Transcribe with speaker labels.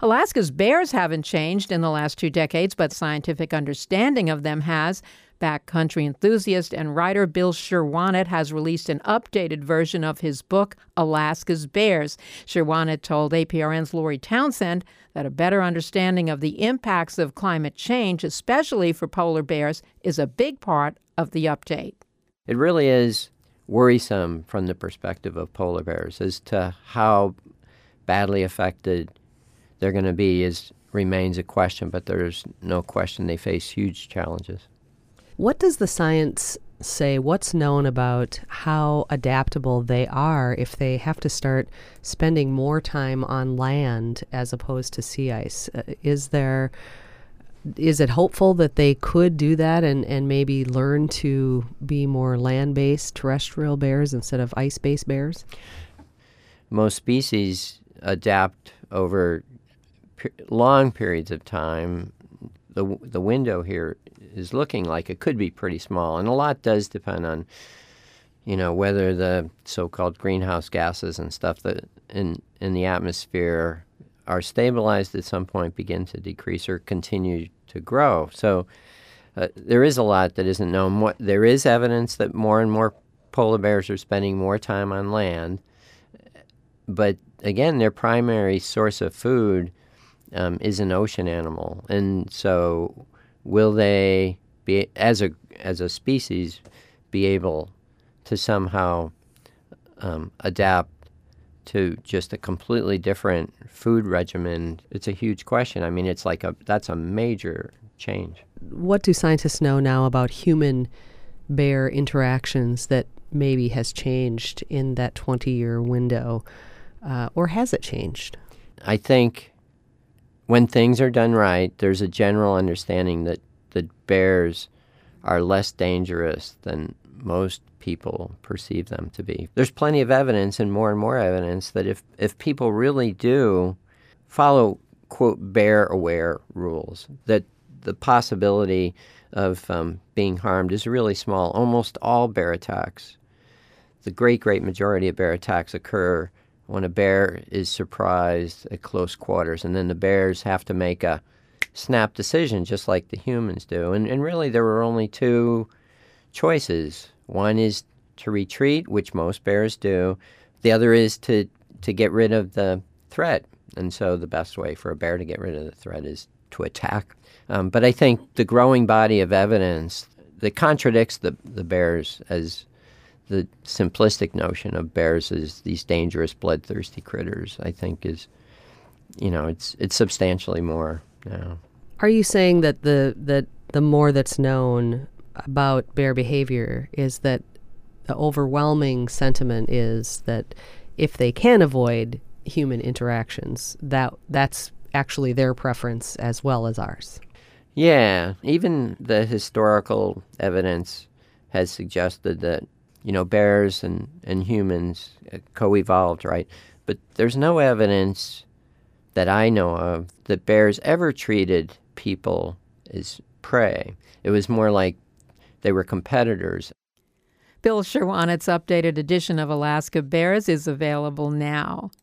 Speaker 1: Alaska's bears haven't changed in the last 2 decades, but scientific understanding of them has. Backcountry enthusiast and writer Bill Sherwonet has released an updated version of his book, Alaska's Bears. Sherwonet told APRN's Lori Townsend that a better understanding of the impacts of climate change, especially for polar bears, is a big part of the update.
Speaker 2: It really is worrisome from the perspective of polar bears as to how badly affected they're going to be remains a question, but there's no question they face huge challenges.
Speaker 3: What does the science say? What's known about how adaptable they are if they have to start spending more time on land as opposed to sea ice? Is it hopeful that they could do that and maybe learn to be more land-based terrestrial bears instead of ice-based bears?
Speaker 2: Most species adapt over long periods of time. The window here is looking like it could be pretty small, and a lot does depend on, whether the so-called greenhouse gases and stuff that in the atmosphere are stabilized at some point, begin to decrease or continue to grow. So there is a lot that isn't known. There is evidence that more and more polar bears are spending more time on land, but again, their primary source of food is an ocean animal, and so will they be, as a species, be able to somehow adapt to just a completely different food regimen? It's a huge question. I mean, that's a major change.
Speaker 3: What do scientists know now about human-bear interactions that maybe has changed in that 20-year window, or has it changed?
Speaker 2: I think when things are done right, there's a general understanding that the bears are less dangerous than most people perceive them to be. There's plenty of evidence and more evidence that if people really do follow, quote, bear-aware rules, that the possibility of being harmed is really small. Almost all bear attacks, the great majority of bear attacks occur when a bear is surprised at close quarters, and then the bears have to make a snap decision just like the humans do. And really there were only two choices. One is to retreat, which most bears do. The other is to get rid of the threat. And so the best way for a bear to get rid of the threat is to attack. But I think the growing body of evidence that contradicts the bears as the simplistic notion of bears as these dangerous, bloodthirsty critters, I think is, it's substantially more now.
Speaker 3: Are you saying that the more that's known about bear behavior is that the overwhelming sentiment is that if they can avoid human interactions, that's actually their preference as well as ours?
Speaker 2: Yeah, even the historical evidence has suggested that bears and humans co-evolved, right? But there's no evidence that I know of that bears ever treated people as prey. It was more like they were competitors.
Speaker 1: Bill Sherwonet's updated edition of Alaska Bears is available now.